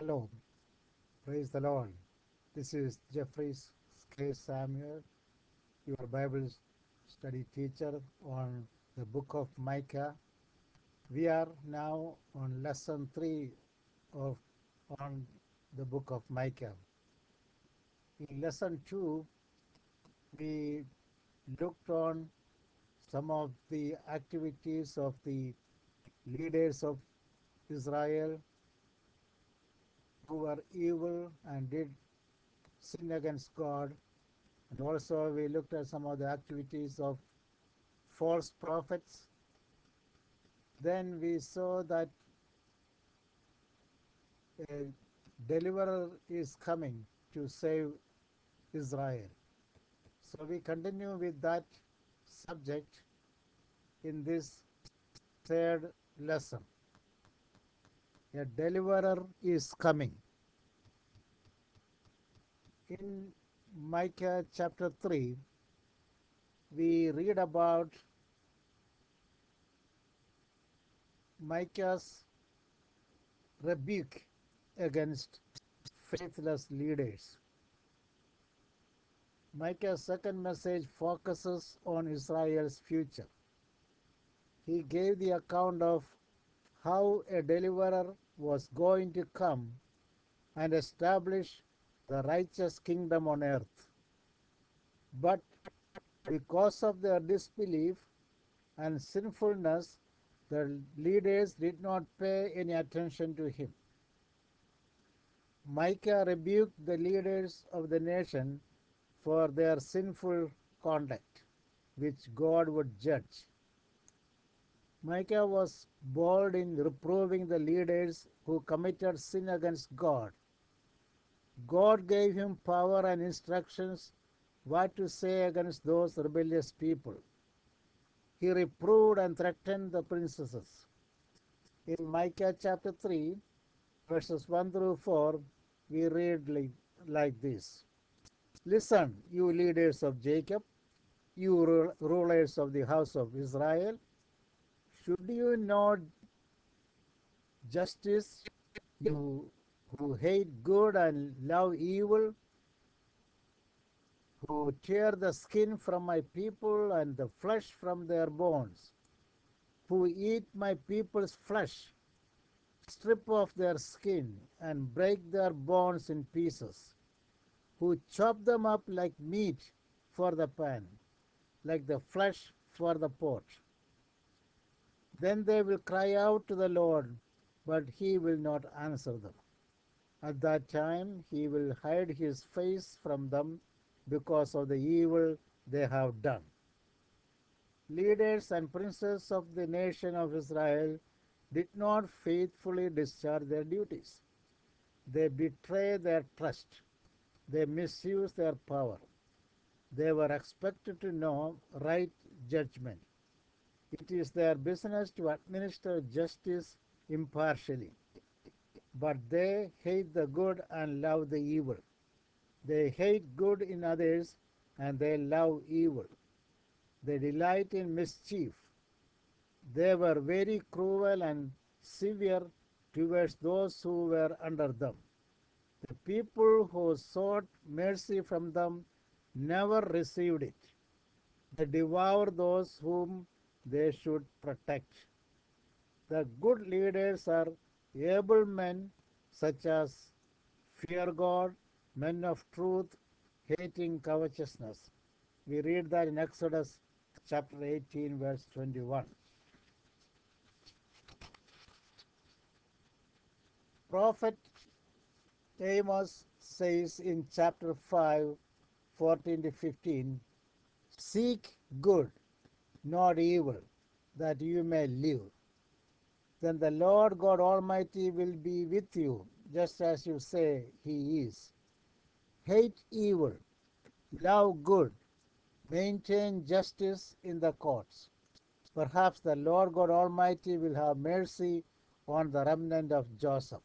Shalom. Praise the Lord. This is Jeffrey K. Samuel, your Bible study teacher on the book of Micah. We are now on lesson 3 of on the book of Micah. In lesson 2, we looked on some of the activities of the leaders of Israel who were evil and did sin against God. And also we looked at some of the activities of false prophets. Then we saw that a deliverer is coming to save Israel. So we continue with that subject in this third lesson. A deliverer is coming. In Micah chapter 3, we read about Micah's rebuke against faithless leaders. Micah's second message focuses on Israel's future. He gave the account of how a deliverer was going to come and establish the righteous kingdom on earth. But because of their disbelief and sinfulness, the leaders did not pay any attention to him. Micah rebuked the leaders of the nation for their sinful conduct, which God would judge. Micah was bold in reproving the leaders who committed sin against God. God gave him power and instructions what to say against those rebellious people. He reproved and threatened the princesses. In Micah chapter 3, verses 1 through 4, we read like this. Listen, you leaders of Jacob, you rulers of the house of Israel. Should you know justice, you who hate good and love evil, who tear the skin from my people and the flesh from their bones, who eat my people's flesh, strip off their skin and break their bones in pieces, who chop them up like meat for the pan, like the flesh for the pot. Then they will cry out to the Lord, but he will not answer them. At that time he will hide his face from them because of the evil they have done. Leaders and princes of the nation of Israel did not faithfully discharge their duties. They betrayed their trust. They misused their power. They were expected to know right judgment. It is their business to administer justice impartially. But they hate the good and love the evil. They hate good in others and they love evil. They delight in mischief. They were very cruel and severe towards those who were under them. The people who sought mercy from them never received it. They devour those whom they should protect. The good leaders are able men such as fear God, men of truth, hating covetousness. We read that in Exodus chapter 18, verse 21. Prophet Amos says in chapter 5, 14 to 15, seek good, not evil, that you may live. Then the Lord God Almighty will be with you, just as you say he is. Hate evil, love good, maintain justice in the courts. Perhaps the Lord God Almighty will have mercy on the remnant of Joseph.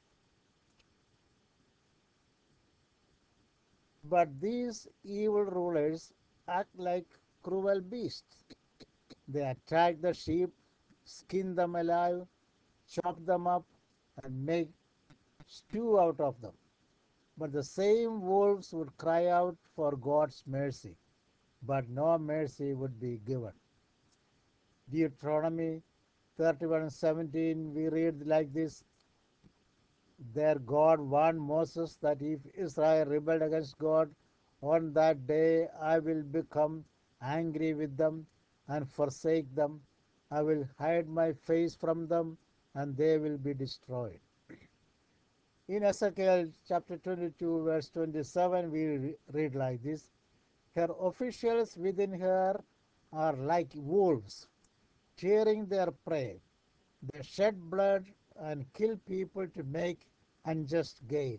But these evil rulers act like cruel beasts. They attack the sheep, skin them alive, chop them up, and make stew out of them. But the same wolves would cry out for God's mercy, but no mercy would be given. Deuteronomy 31:17 we read like this: There God warned Moses that if Israel rebelled against God on that day, I will become angry with them and forsake them. I will hide my face from them and they will be destroyed. In Ezekiel chapter 22, verse 27, we read like this: Her officials within her are like wolves, tearing their prey. They shed blood and kill people to make unjust gain.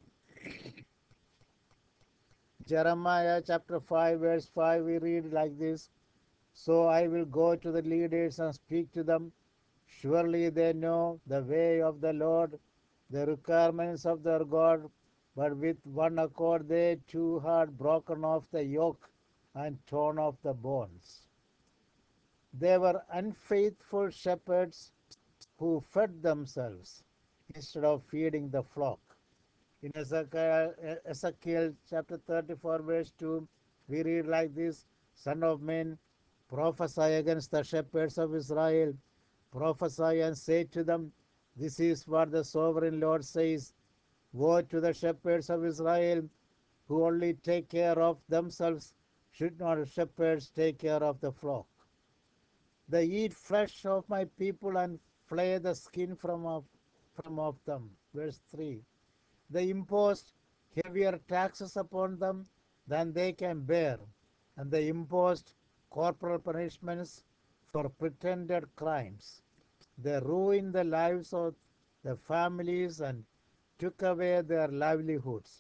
Jeremiah chapter 5, verse 5, we read like this: So I will go to the leaders and speak to them. Surely they know the way of the Lord, the requirements of their God, but with one accord they too had broken off the yoke and torn off the bonds. They were unfaithful shepherds who fed themselves instead of feeding the flock. In Ezekiel chapter 34, verse 2, we read like this: Son of man, prophesy against the shepherds of Israel. Prophesy and say to them, This is what the sovereign Lord says: Woe to the shepherds of Israel who only take care of themselves. Should not shepherds take care of the flock? They eat flesh of my people and flay the skin from off them. Verse 3. They imposed heavier taxes upon them than they can bear, and they imposed corporal punishments for pretended crimes. They ruined the lives of the families and took away their livelihoods.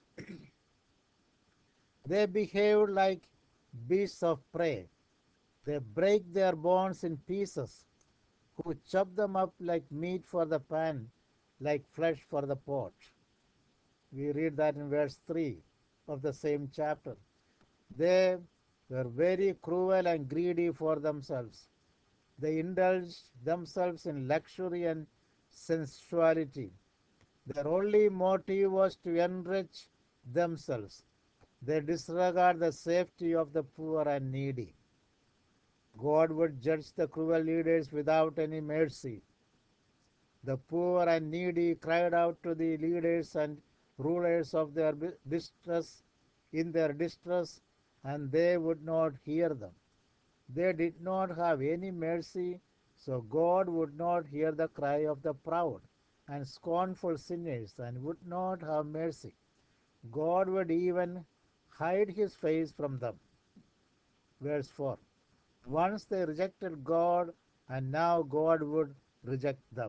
They behaved like beasts of prey. They break their bones in pieces, who chop them up like meat for the pan, like flesh for the pot. We read that in verse 3 of the same chapter. They were very cruel and greedy for themselves. They indulged themselves in luxury and sensuality. Their only motive was to enrich themselves. They disregard the safety of the poor and needy. God would judge the cruel leaders without any mercy. The poor and needy cried out to the leaders and rulers of their distress in their distress, and they would not hear them. They did not have any mercy, so God would not hear the cry of the proud and scornful sinners and would not have mercy. God would even hide his face from them. Verse 4. Once they rejected God, and now God would reject them.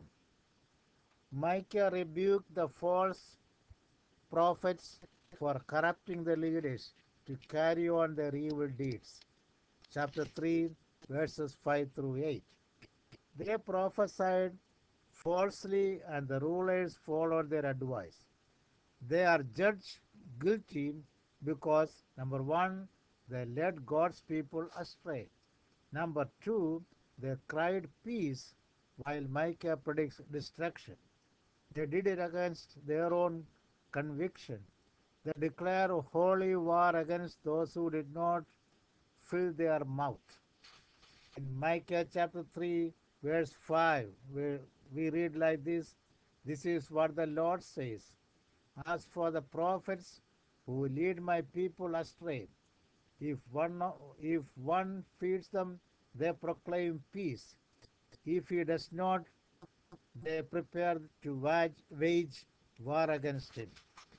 Micah rebuked the false prophets for corrupting the leaders to carry on their evil deeds. Chapter 3, verses 5 through 8. They prophesied falsely, and the rulers followed their advice. They are judged guilty because, number one, they led God's people astray. Number two, they cried peace while Micah predicts destruction. They did it against their own conviction. They declare a holy war against those who did not fill their mouth. In Micah chapter 3, verse 5, we read like this: This is what the Lord says. As for the prophets who lead my people astray, if one, if one feeds them, they proclaim peace. If he does not, they prepare to wage war against him.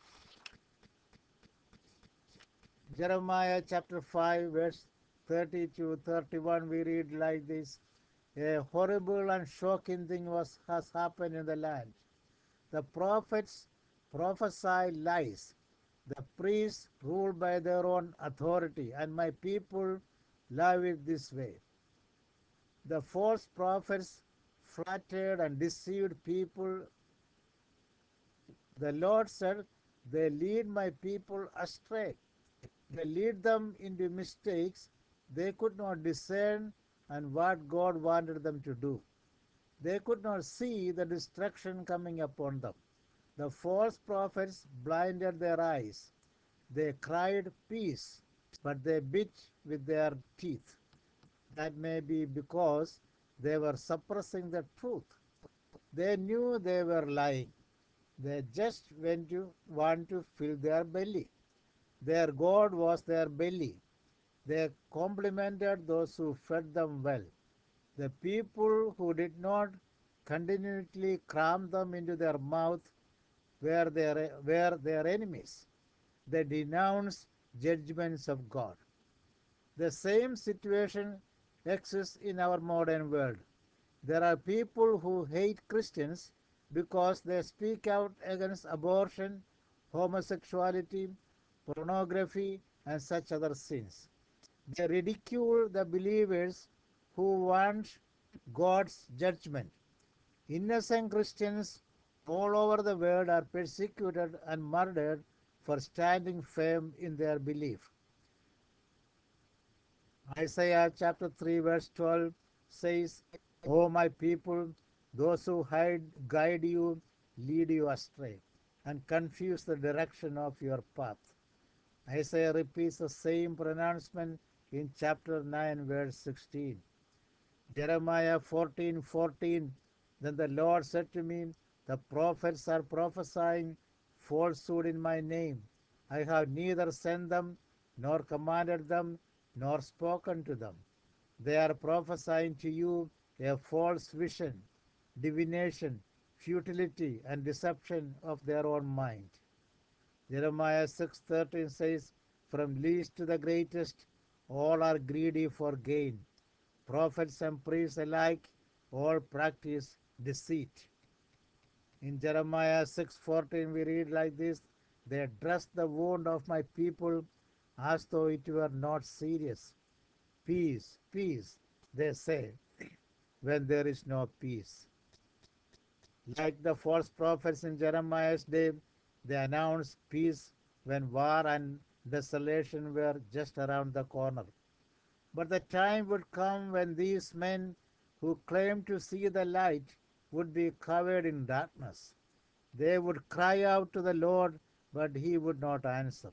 Jeremiah chapter 5, verse 30 to 31, we read like this: A horrible and shocking thing has happened in the land. The prophets prophesy lies. The priests rule by their own authority, and my people live it this way. The false prophets flattered and deceived people. The Lord said, They lead my people astray. They lead them into mistakes they could not discern and what God wanted them to do. They could not see the destruction coming upon them. The false prophets blinded their eyes. They cried peace, but they bit with their teeth. That may be because they were suppressing the truth. They knew they were lying. They just went to want to fill their belly. Their God was their belly. They complimented those who fed them well. The people who did not continually cram them into their mouth were their enemies. They denounced judgments of God. The same situation exists in our modern world. There are people who hate Christians because they speak out against abortion, homosexuality, pornography, and such other sins. They ridicule the believers who want God's judgment. Innocent Christians all over the world are persecuted and murdered for standing firm in their belief. Isaiah chapter 3 verse 12 says, O my people, those who guide you, lead you astray, and confuse the direction of your path. Isaiah repeats the same pronouncement in chapter 9 verse 16. Jeremiah 14:14. Then the Lord said to me, the prophets are prophesying falsehood in my name. I have neither sent them, nor commanded them, nor spoken to them. They are prophesying to you a false vision, divination, futility, and deception of their own mind. Jeremiah 6:13 says, from least to the greatest, all are greedy for gain. Prophets and priests alike all practice deceit. In Jeremiah 6:14 we read like this, they dress the wound of my people as though it were not serious. Peace, peace, they say, when there is no peace. Like the false prophets in Jeremiah's day, they announced peace when war and desolation were just around the corner. But the time would come when these men who claimed to see the light would be covered in darkness. They would cry out to the Lord, but he would not answer.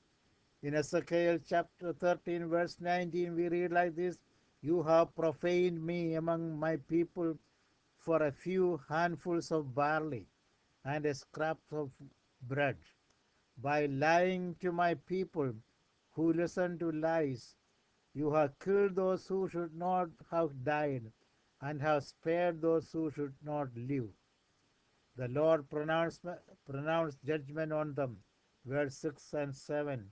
In Ezekiel chapter 13, verse 19, we read like this, you have profaned me among my people for a few handfuls of barley and a scrap of bread. By lying to my people who listen to lies, you have killed those who should not have died and have spared those who should not live. The Lord pronounced judgment on them. Verse 6 and 7.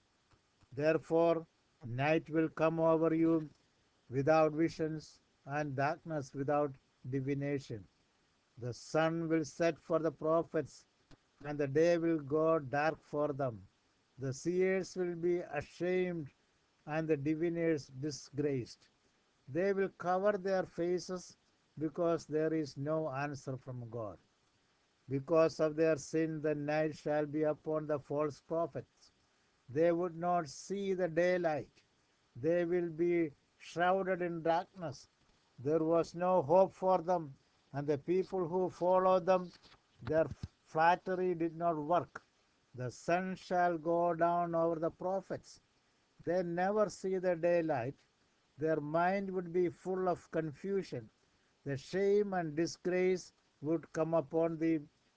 Therefore, night will come over you without visions, and darkness without divination. The sun will set for the prophets, and the day will go dark for them. The seers will be ashamed, and the diviners disgraced. They will cover their faces because there is no answer from God. Because of their sin, the night shall be upon the false prophets. They would not see the daylight. They will be shrouded in darkness. There was no hope for them, and the people who followed them, their flattery did not work. The sun shall go down over the prophets. They never see the daylight. Their mind would be full of confusion. The shame and disgrace would come upon the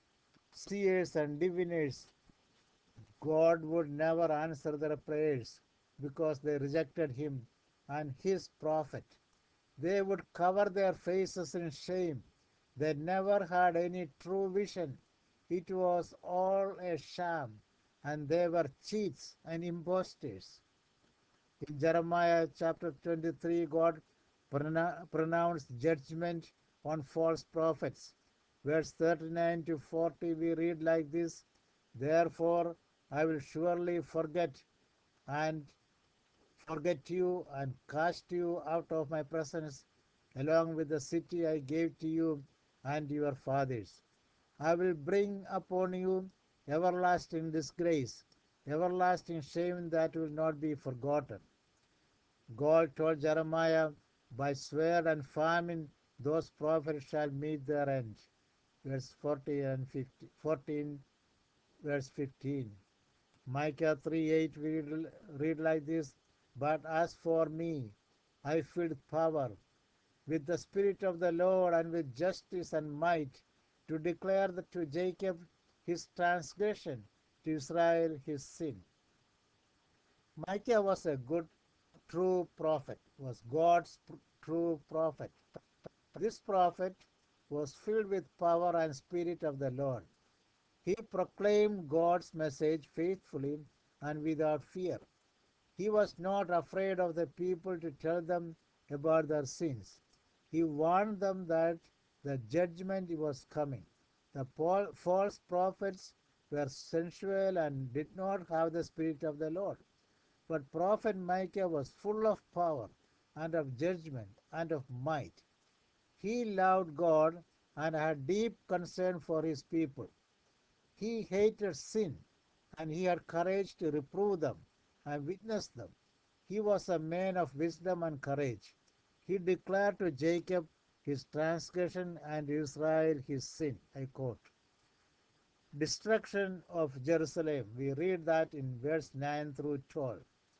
seers and diviners. God would never answer their prayers because they rejected him and his prophet. They would cover their faces in shame. They never had any true vision. It was all a sham, and they were cheats and impostors. In Jeremiah chapter 23, God pronounced judgment on false prophets. Verse 39 to 40, we read like this, therefore I will surely and forget you and cast you out of my presence along with the city I gave to you and your fathers. I will bring upon you everlasting disgrace, everlasting shame that will not be forgotten. God told Jeremiah, by sword and famine those prophets shall meet their end. verse 40 and 50, 14, verse 15. Micah 3:8 we read like this: But as for me, I filled power with the Spirit of the Lord and with justice and might, to declare to Jacob his transgression, to Israel his sin. Micah was a good, true prophet, was God's true prophet. This prophet was filled with power and Spirit of the Lord. He proclaimed God's message faithfully and without fear. He was not afraid of the people to tell them about their sins. He warned them that the judgment was coming. The false prophets were sensual and did not have the Spirit of the Lord. But Prophet Micah was full of power and of judgment and of might. He loved God and had deep concern for his people. He hated sin, and he had courage to reprove them and witness them. He was a man of wisdom and courage. He declared to Jacob his transgression and Israel his sin. I quote. Destruction of Jerusalem. We read that in verse 9 through 12.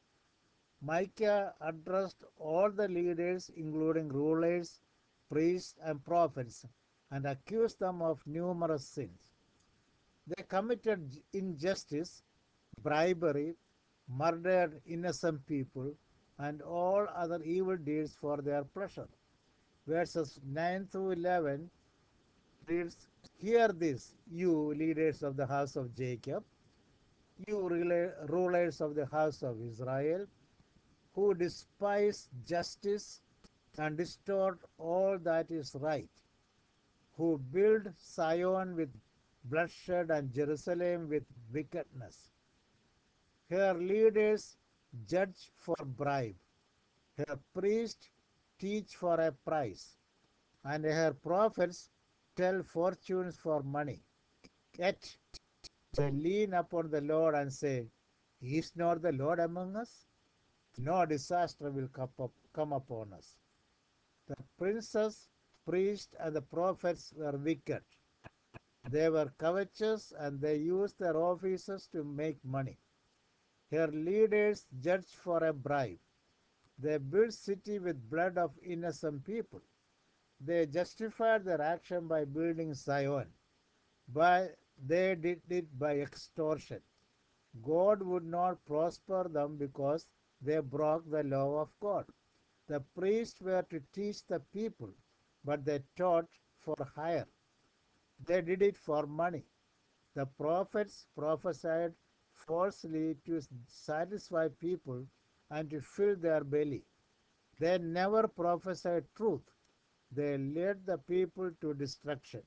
Micah addressed all the leaders, including rulers, priests, and prophets, and accused them of numerous sins. They committed injustice, bribery, murdered innocent people, and all other evil deeds for their pleasure. Verses 9 through 11 reads, Hear this, you leaders of the house of Jacob, you rulers of the house of Israel, who despise justice and distort all that is right, who build Zion with bloodshed and Jerusalem with wickedness. Her leaders judge for bribe, her priests teach for a price, and her prophets tell fortunes for money. Yet they lean upon the Lord and say, Is not the Lord among us? No disaster will come upon us. The princes, priests, and the prophets were wicked. They were covetous and they used their offices to make money. Her leaders judged for a bribe. They built city with blood of innocent people. They justified their action by building Zion, but they did it by extortion. God would not prosper them because they broke the law of God. The priests were to teach the people, but they taught for hire. They did it for money. The prophets prophesied falsely to satisfy people and to fill their belly. They never prophesied truth. They led the people to destruction.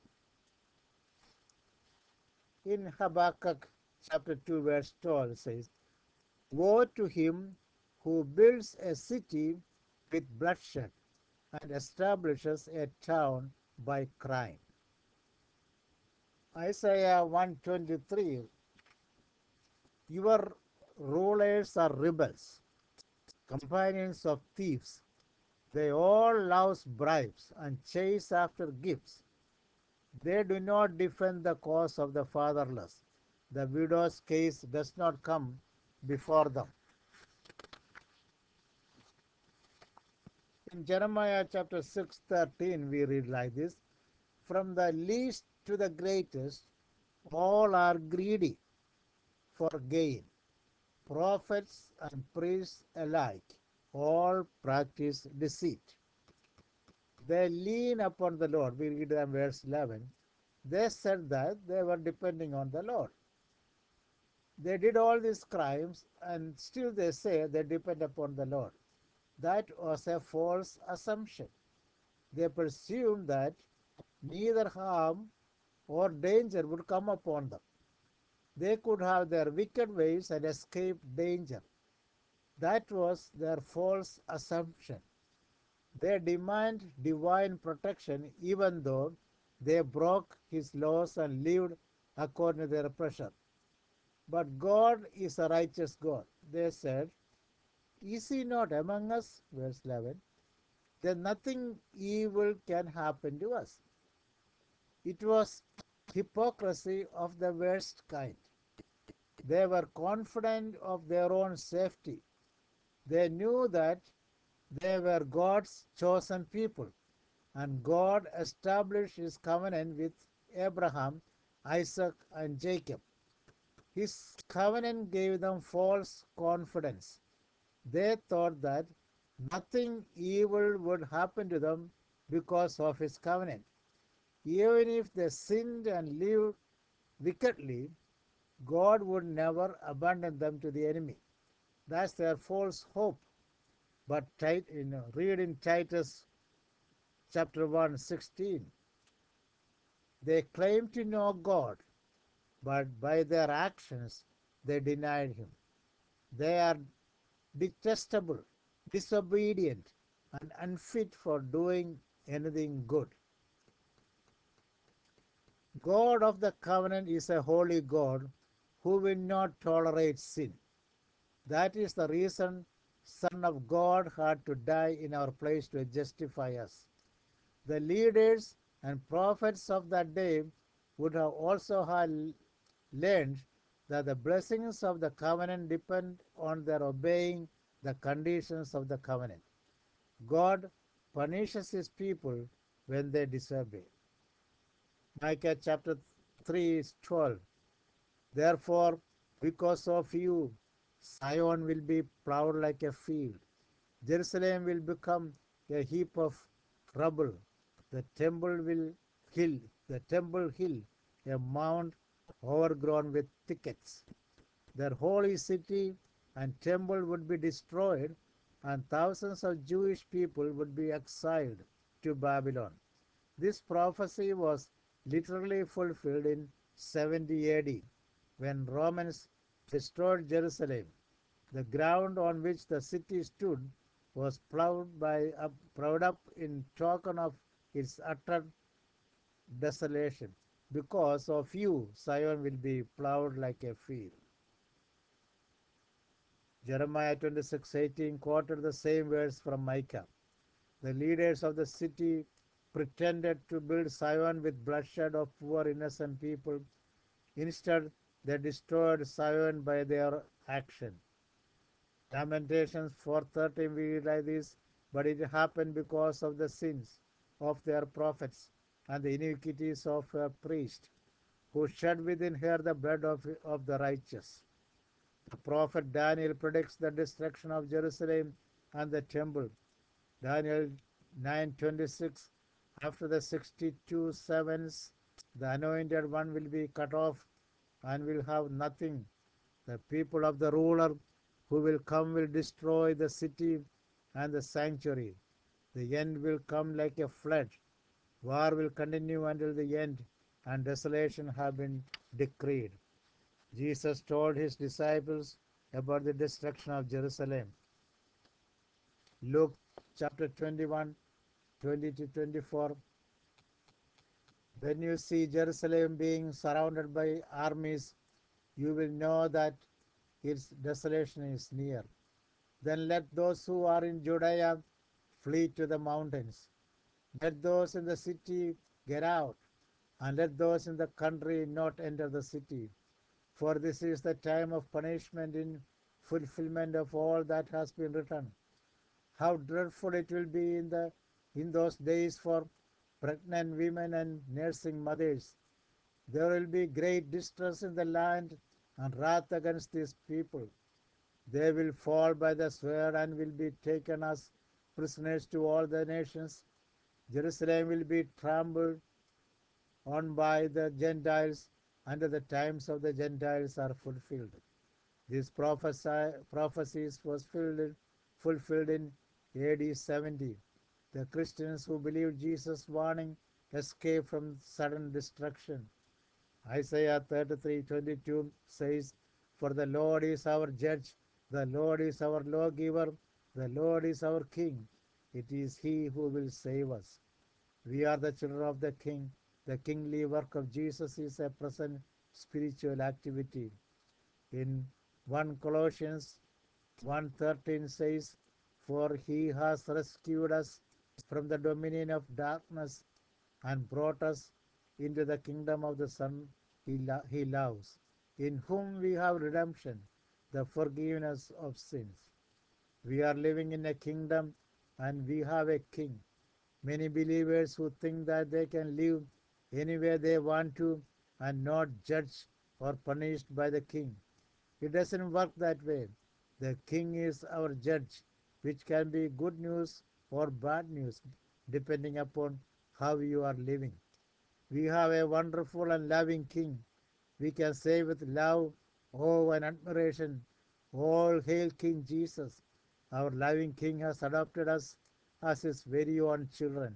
In Habakkuk chapter 2 verse 12 says, Woe to him who builds a city with bloodshed and establishes a town by crime. Isaiah 123, Your rulers are rebels, companions of thieves. They all love bribes and chase after gifts. They do not defend the cause of the fatherless. The widow's case does not come before them. In Jeremiah chapter 6:13, we read like this: From the least to the greatest, all are greedy for gain. Prophets and priests alike, all practice deceit. They lean upon the Lord. We read in verse 11. They said that they were depending on the Lord. They did all these crimes and still they say they depend upon the Lord. That was a false assumption. They presumed that neither harm or danger would come upon them. They could have their wicked ways and escape danger. That was their false assumption. They demand divine protection even though they broke his laws and lived according to their pressure. But God is a righteous God. They said, Is he not among us? Verse 11. Then nothing evil can happen to us. It was hypocrisy of the worst kind. They were confident of their own safety. They knew that they were God's chosen people, and God established his covenant with Abraham, Isaac, and Jacob. His covenant gave them false confidence. They thought that nothing evil would happen to them because of his covenant. Even if they sinned and lived wickedly, God would never abandon them to the enemy. That's their false hope. But read in Titus chapter 1, 16. They claimed to know God, but by their actions they denied him. They are detestable, disobedient, and unfit for doing anything good. God of the covenant is a holy God who will not tolerate sin. That is the reason Son of God had to die in our place to justify us. The leaders and prophets of that day would have also have learned that the blessings of the covenant depend on their obeying the conditions of the covenant. God punishes his people when they disobey. Micah chapter 3 is 12. Therefore, because of you, Zion will be plowed like a field. Jerusalem will become a heap of rubble. The temple will hill, the temple hill, a mound overgrown with thickets. Their holy city and temple would be destroyed, and thousands of Jewish people would be exiled to Babylon. This prophecy was literally fulfilled in 70 AD when Romans destroyed Jerusalem. The ground on which the city stood was plowed up in token of its utter desolation. Because of you, Zion will be plowed like a field. Jeremiah 26:18 quoted the same verse from Micah. The leaders of the city pretended to build Zion with bloodshed of poor innocent people. Instead, they destroyed Zion by their action. Lamentations 4:13 we read like this, but it happened because of the sins of their prophets and the iniquities of her priest, who shed within her the blood of the righteous. The prophet Daniel predicts the destruction of Jerusalem and the temple. Daniel 9:26. After the 62 sevens, the anointed one will be cut off and will have nothing. The people of the ruler who will come will destroy the city and the sanctuary. The end will come like a flood. War will continue until the end, and desolation have been decreed. Jesus told his disciples about the destruction of Jerusalem. Luke chapter 21, 20 to 24. When you see Jerusalem being surrounded by armies, you will know that its desolation is near. Then let those who are in Judea flee to the mountains. Let those in the city get out, and let those in the country not enter the city. For this is the time of punishment in fulfillment of all that has been written. How dreadful it will be in those days for pregnant women and nursing mothers. There will be great distress in the land and wrath against these people. They will fall by the sword and will be taken as prisoners to all the nations. Jerusalem will be trampled on by the Gentiles until the times of the Gentiles are fulfilled. This prophecies was fulfilled in AD 70. The Christians who believed Jesus' warning escaped from sudden destruction. Isaiah 33:22 says, "For the Lord is our judge, the Lord is our lawgiver, the Lord is our king. It is he who will save us." We are the children of the king. The kingly work of Jesus is a present spiritual activity. In 1 Colossians 1:13 says, "For he has rescued us from the dominion of darkness and brought us into the kingdom of the Son he loves, in whom we have redemption, the forgiveness of sins. We are living in a kingdom and we have a king. Many believers who think that they can live anywhere they want to and not judged or punished by the king. It doesn't work that way. The king is our judge, which can be good news or bad news, depending upon how you are living. We have a wonderful and loving king. We can say with love, awe, and admiration, all hail King Jesus. Our loving king has adopted us as his very own children.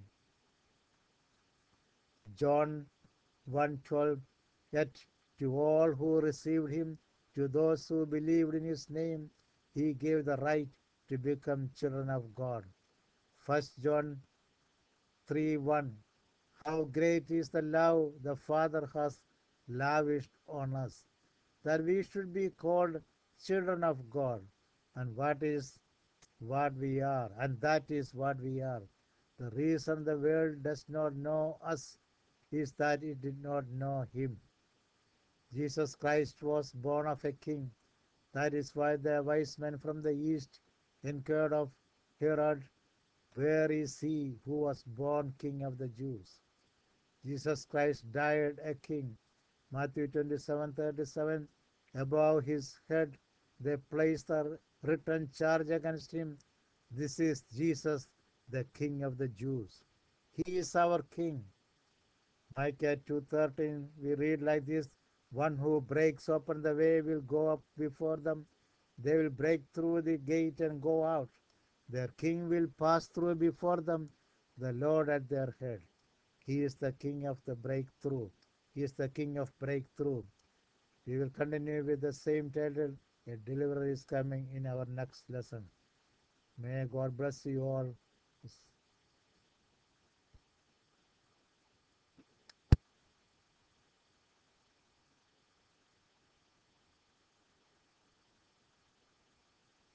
John 1:12. Yet to all who received him, to those who believed in his name, he gave the right to become children of God. 1 John 3:1. How great is the love the Father has lavished on us, that we should be called children of God. And what we are, and that is what we are. The reason the world does not know us is that it did not know him. Jesus Christ was born of a king. That is why the wise men from the east inquired of Herod, where is he who was born king of the Jews? Jesus Christ died a king. Matthew 27:37. Above his head they placed a written charge against him. This is Jesus, the King of the Jews. He is our King. Micah 2:13, we read like this: One who breaks open the way will go up before them. They will break through the gate and go out. Their king will pass through before them, the Lord at their head. He is the king of the breakthrough. He is the king of breakthrough. We will continue with the same title, A Deliverer is Coming, in our next lesson. May God bless you all.